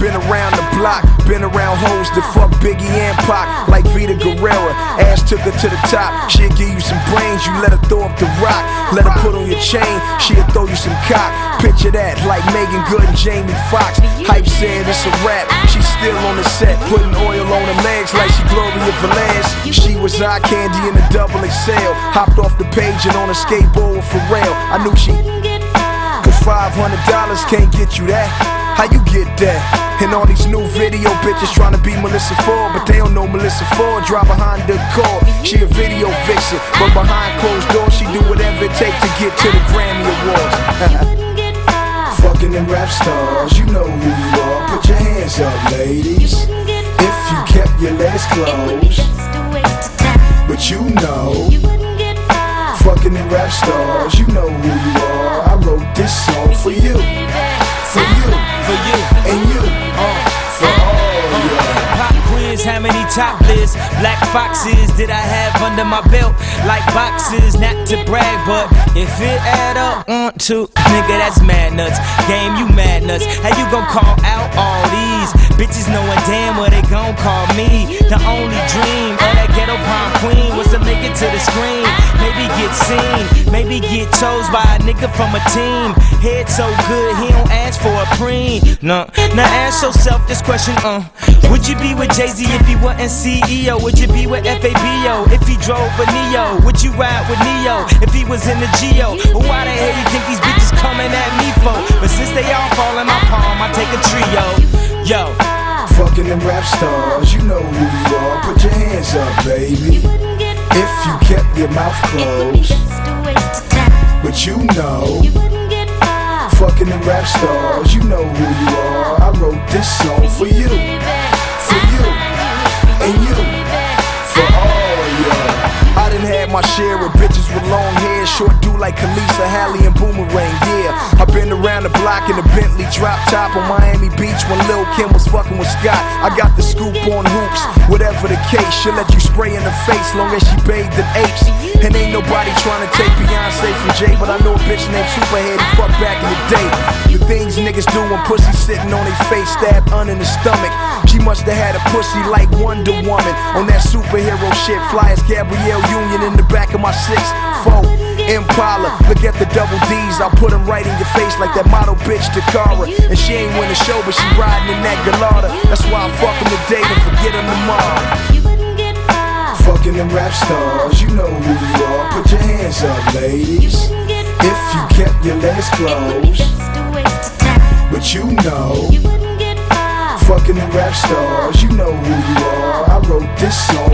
been around the block, been around hoes that fuck Biggie and Pac, like Vita Guerrera. Ass took her to the top, she'll give you some brains, you let her throw up the rock. Let her put on your chain, she'll throw you some cock. Picture that, like Megan Good and Jamie Foxx. Hype said it's a rap, she's still on the set, putting oil on her legs like she Gloria Velez. She was eye candy in a double XL, hopped off the page and on a skateboard with Pharrell. I knew she, cause $500 can't get you that. How you get that? And all these new video bitches trying to be Melissa Ford, but they don't know Melissa Ford. Drive behind the car, she a video vixen, but behind closed doors she do whatever it takes to get to the Grammy Awards. Fucking them rap stars, you know who you are. Put your hands up, ladies. If you kept your legs closed, but you know. Fucking them rap stars, you know who you are. I wrote this song for you. For you, and you, for all y'all. Pop quiz, how many top lists? Black foxes did I have under my belt? Like boxes, not to brag, but if it add up, 1, 2, nigga, that's mad nuts. Game, you mad nuts. How you gon' call out all these bitches knowing damn what they gon' call me? The only dream of that ghetto prom queen was to make it to the screen. Maybe get seen, maybe get chose by a nigga from a team. Head so good, he don't ask for a preen. No, now ask yourself this question, would you be with Jay-Z if he wasn't CEO? Would you be with FABO if he drove a Neo? Would you ride with Neo if he was in the Geo? Or why the hell you think these bitches coming at me for? But since they all fall in my palm, I take a trio. Yo, fucking them rap stars, you know who you are. Put your hands up, baby. If you kept your mouth closed, but you know. Fucking them rap stars, you know who you are. I wrote this song for you, and you, for all y'all. I done had my share of bitches with long hair, short do like Khaleesa, Halle, and Boomerang, yeah. I've been around the block in a Bentley drop top on Miami Beach when Lil' Kim was fucking with Scott. I got the scoop on hoops, whatever the case. She'll let you spray in the face long as she bathed in apes. And ain't nobody trying to take Beyonce from Jay, but I know a bitch named Superhead who fucked back in the day. The things niggas do when pussy sitting on their face, stabbed in the stomach. She must have had a pussy like Wonder Woman on that superhero shit. Fly as Gabrielle Union in the back of my 6'4" Impala. Look at the double D's, I'll put them right in your face like that model bitch Takara. And she ain't win the show, but she riding in that Gallardo. That's why I fuck them today and forget them tomorrow. Fucking them rap stars, you know who you are. Put your hands up, ladies. If you kept your legs closed, but you know. Fucking them rap stars, you know who you are. I wrote this song